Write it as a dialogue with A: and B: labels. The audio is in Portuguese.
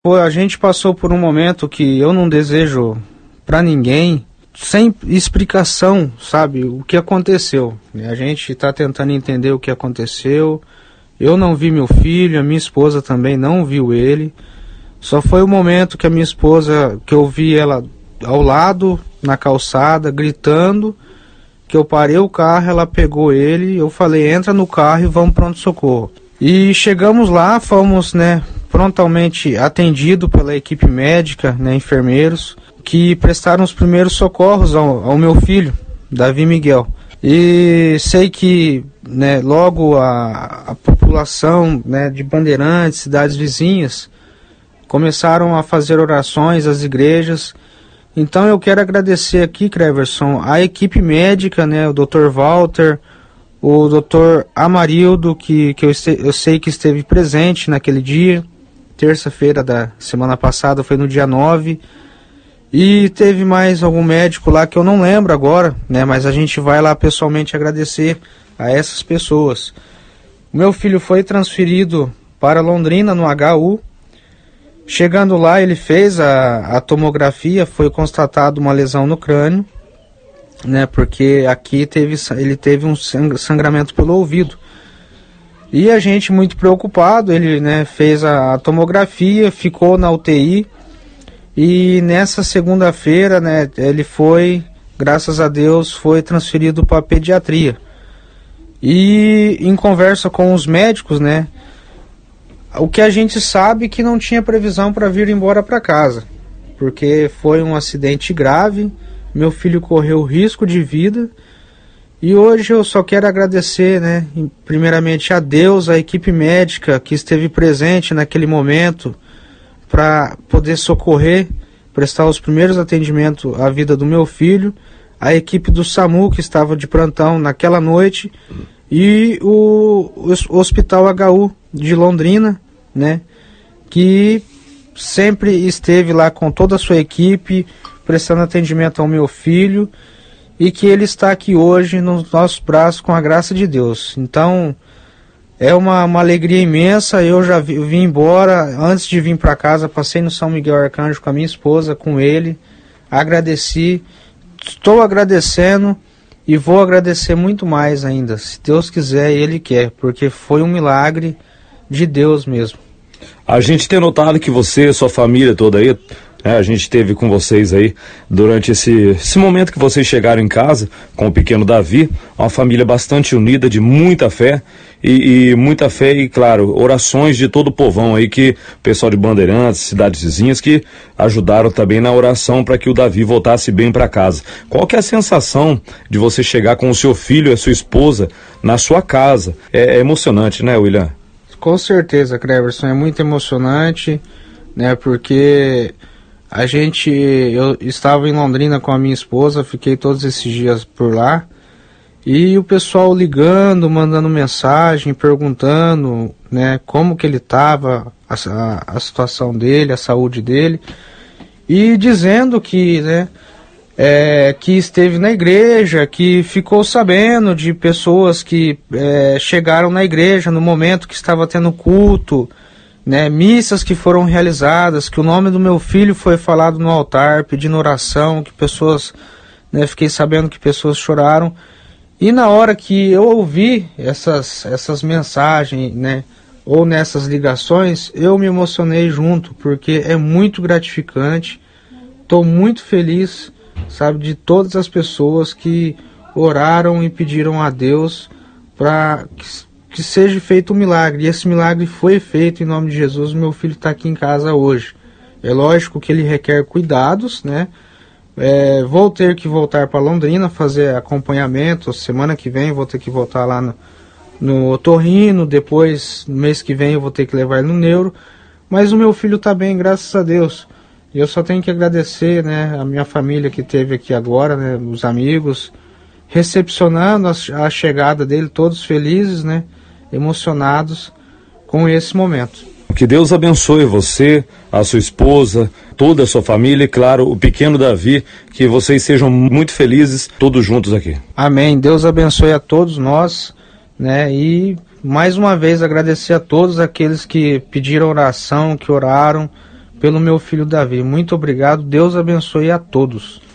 A: Pô, a gente passou por um momento que eu não desejo pra ninguém, sem explicação, sabe, o que aconteceu. A gente tá tentando entender o que aconteceu. Eu não vi meu filho, a minha esposa também não viu ele. Só foi o momento que a minha esposa, que eu vi ela ao lado, na calçada, gritando, que eu parei o carro, ela pegou ele, eu falei, entra no carro e vamos pronto-socorro. E chegamos lá, fomos, prontamente atendidos pela equipe médica, enfermeiros, que prestaram os primeiros socorros ao meu filho, Davi Miguel. E sei que, logo a população, de Bandeirantes, cidades vizinhas, começaram a fazer orações, as igrejas. Então eu quero agradecer aqui, Cleverson, a equipe médica, o Dr. Walter, o Dr. Amarildo, que eu sei que esteve presente naquele dia, terça-feira da semana passada, foi no dia 9, e teve mais algum médico lá que eu não lembro agora, mas a gente vai lá pessoalmente agradecer a essas pessoas. O meu filho foi transferido para Londrina, no HU. Chegando lá, ele fez a tomografia, foi constatado uma lesão no crânio, porque aqui ele teve um sangramento pelo ouvido. E a gente muito preocupado, ele fez a tomografia, ficou na UTI, e nessa segunda-feira ele foi, graças a Deus, foi transferido para a pediatria. E em conversa com os médicos, o que a gente sabe que não tinha previsão para vir embora para casa, porque foi um acidente grave, meu filho correu risco de vida, e hoje eu só quero agradecer, primeiramente a Deus, a equipe médica que esteve presente naquele momento para poder socorrer, prestar os primeiros atendimentos à vida do meu filho, a equipe do SAMU que estava de plantão naquela noite, e o Hospital HU de Londrina, que sempre esteve lá com toda a sua equipe, prestando atendimento ao meu filho, e que ele está aqui hoje nos nossos braços com a graça de Deus. Então, é uma alegria imensa. Eu já vim embora, antes de vir para casa, passei no São Miguel Arcanjo com a minha esposa, com ele, agradeci, estou agradecendo e vou agradecer muito mais ainda, se Deus quiser e Ele quer, porque foi um milagre de Deus mesmo.
B: A gente tem notado que você e sua família toda aí, a gente esteve com vocês aí durante esse momento que vocês chegaram em casa com o pequeno Davi, uma família bastante unida, de muita fé e claro, orações de todo o povão aí, que o pessoal de Bandeirantes, cidades vizinhas, que ajudaram também na oração para que o Davi voltasse bem para casa. Qual que é a sensação de você chegar com o seu filho e a sua esposa na sua casa? É emocionante, né, William?
A: Com certeza, Cleverson, é muito emocionante, porque eu estava em Londrina com a minha esposa, fiquei todos esses dias por lá, e o pessoal ligando, mandando mensagem, perguntando, como que ele estava, a situação dele, a saúde dele, e dizendo que, que esteve na igreja, que ficou sabendo de pessoas que chegaram na igreja no momento que estava tendo culto, missas que foram realizadas, que o nome do meu filho foi falado no altar, pedindo oração, que pessoas, fiquei sabendo que pessoas choraram. E na hora que eu ouvi essas mensagens, ou nessas ligações, eu me emocionei junto, porque é muito gratificante, estou muito feliz, sabe, de todas as pessoas que oraram e pediram a Deus para que seja feito um milagre. E esse milagre foi feito em nome de Jesus. Meu filho está aqui em casa hoje. É lógico que ele requer cuidados, vou ter que voltar para Londrina, fazer acompanhamento. Semana que vem vou ter que voltar lá no otorrino, depois no mês que vem eu vou ter que levar ele no neuro. Mas o meu filho está bem, graças a Deus. E eu só tenho que agradecer, a minha família que esteve aqui agora, os amigos, recepcionando a chegada dele, todos felizes, emocionados com esse momento.
B: Que Deus abençoe você, a sua esposa, toda a sua família e, claro, o pequeno Davi, que vocês sejam muito felizes todos juntos aqui.
A: Amém. Deus abençoe a todos nós, e mais uma vez agradecer a todos aqueles que pediram oração, que oraram pelo meu filho Davi. Muito obrigado, Deus abençoe a todos.